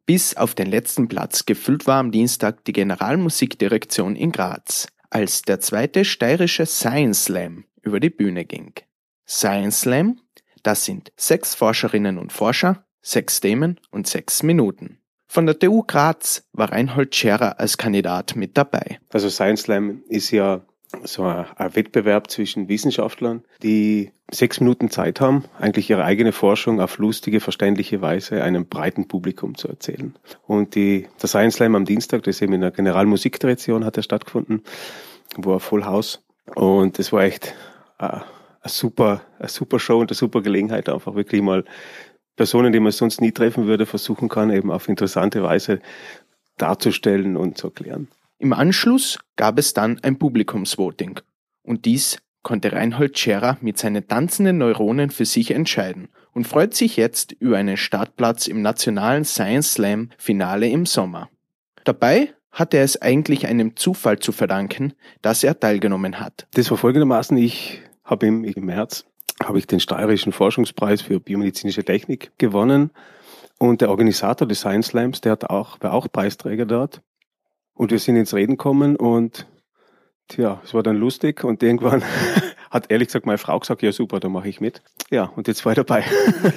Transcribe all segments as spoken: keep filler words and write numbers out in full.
Bis auf den letzten Platz gefüllt war am Dienstag die Generalmusikdirektion in Graz, als der zweite steirische Science Slam über die Bühne ging. Science Slam, das sind sechs Forscherinnen und Forscher, sechs Themen und sechs Minuten. Von der T U Graz war Reinhold Scherer als Kandidat mit dabei. Also Science Slam ist ja so ein, ein Wettbewerb zwischen Wissenschaftlern, die sechs Minuten Zeit haben, eigentlich ihre eigene Forschung auf lustige, verständliche Weise einem breiten Publikum zu erzählen. Und die, der Science Slam am Dienstag, das eben in der Generalmusikdirektion hat er stattgefunden, war Full House. Und es war echt äh, eine super, eine super Show und eine super Gelegenheit, einfach wirklich mal Personen, die man sonst nie treffen würde, versuchen kann, eben auf interessante Weise darzustellen und zu erklären. Im Anschluss gab es dann ein Publikumsvoting. Und dies konnte Reinhold Scherer mit seinen tanzenden Neuronen für sich entscheiden und freut sich jetzt über einen Startplatz im nationalen Science Slam Finale im Sommer. Dabei hatte er es eigentlich einem Zufall zu verdanken, dass er teilgenommen hat. Das war folgendermaßen, ich habe im, im März habe ich den Steirischen Forschungspreis für biomedizinische Technik gewonnen und der Organisator des Science Slams, der hat auch, war auch Preisträger dort und wir sind ins Reden gekommen und tja, es war dann lustig und irgendwann hat ehrlich gesagt meine Frau gesagt, ja super, da mache ich mit. Ja, und jetzt war ich dabei.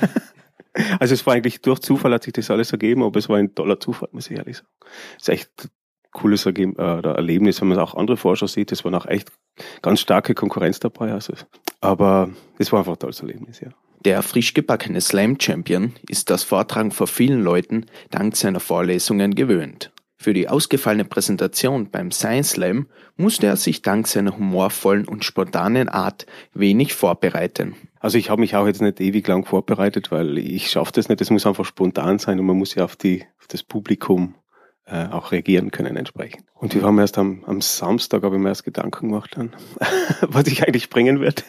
Also es war eigentlich durch Zufall hat sich das alles ergeben, aber es war ein toller Zufall, muss ich ehrlich sagen. Es ist echt ein cooles Ergeben, äh, Erlebnis, wenn man auch andere Forscher sieht, es war auch echt ganz starke Konkurrenz dabei, also, aber es war einfach ein tolles Erlebnis, ja. Der frisch gebackene Slam-Champion ist das Vortragen vor vielen Leuten dank seiner Vorlesungen gewöhnt. Für die ausgefallene Präsentation beim Science Slam musste er sich dank seiner humorvollen und spontanen Art wenig vorbereiten. Also ich habe mich auch jetzt nicht ewig lang vorbereitet, weil ich schaffe das nicht, es muss einfach spontan sein und man muss ja auf, die, auf das Publikum äh, auch reagieren können entsprechend. Und wir haben erst am, am Samstag, habe ich mir erst Gedanken gemacht, dann, was ich eigentlich bringen werde.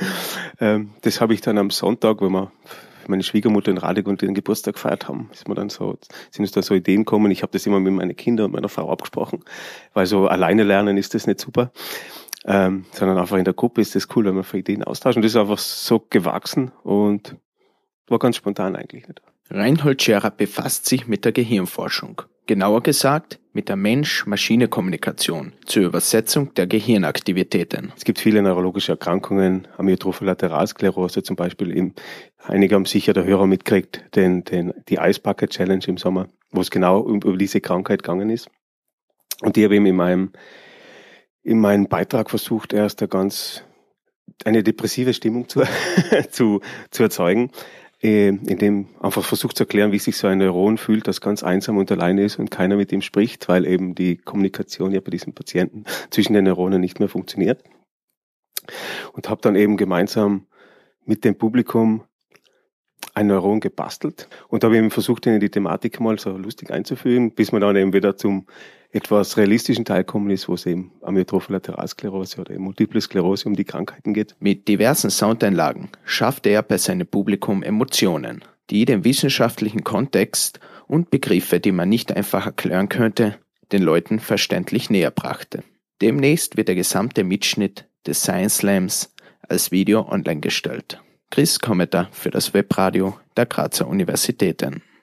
ähm, das habe ich dann am Sonntag, wenn wir meine Schwiegermutter in Radig und den Geburtstag gefeiert haben, ist mir dann so, sind uns da so Ideen gekommen. Ich habe das immer mit meinen Kindern und meiner Frau abgesprochen, weil so alleine lernen ist das nicht super, ähm, sondern einfach in der Gruppe ist das cool, wenn wir für Ideen austauschen. Das ist einfach so gewachsen und war ganz spontan eigentlich. Reinhold Scherer befasst sich mit der Gehirnforschung. Genauer gesagt mit der Mensch-Maschine-Kommunikation zur Übersetzung der Gehirnaktivitäten. Es gibt viele neurologische Erkrankungen, Amyotrophe Lateralsklerose zum Beispiel. Im, einige haben sicher der Hörer mitgekriegt, den, den, die Ice Bucket Challenge im Sommer, wo es genau um, über diese Krankheit gegangen ist. Und die habe ich in meinem, in meinem Beitrag versucht, erst eine ganz eine depressive Stimmung zu, zu, zu erzeugen, indem einfach versucht zu erklären, wie sich so ein Neuron fühlt, das ganz einsam und alleine ist und keiner mit ihm spricht, weil eben die Kommunikation ja bei diesem Patienten zwischen den Neuronen nicht mehr funktioniert. Und habe dann eben gemeinsam mit dem Publikum ein Neuron gebastelt und habe eben versucht, in die Thematik mal so lustig einzuführen, bis man dann eben wieder zum etwas realistischen Teil kommen ist, wo es eben Amyotrophe Lateralsklerose oder Multiple Sklerose um die Krankheiten geht. Mit diversen Soundeinlagen schaffte er bei seinem Publikum Emotionen, die den wissenschaftlichen Kontext und Begriffe, die man nicht einfach erklären könnte, den Leuten verständlich näher brachte. Demnächst wird der gesamte Mitschnitt des Science Slams als Video online gestellt. Chris Kommeter für das Webradio der Grazer Universitäten.